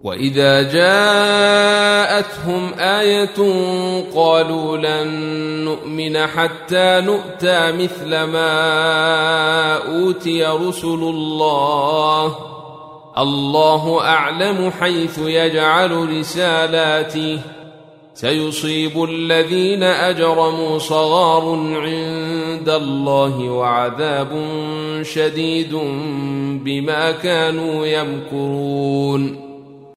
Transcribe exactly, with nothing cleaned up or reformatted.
وإذا جاءتهم آية قالوا لن نؤمن حتى نؤتى مثل ما أوتي رسل الله الله أعلم حيث يجعل رسالاته سيصيب الذين أجرموا صغار عند الله وعذاب شديد بما كانوا يمكرون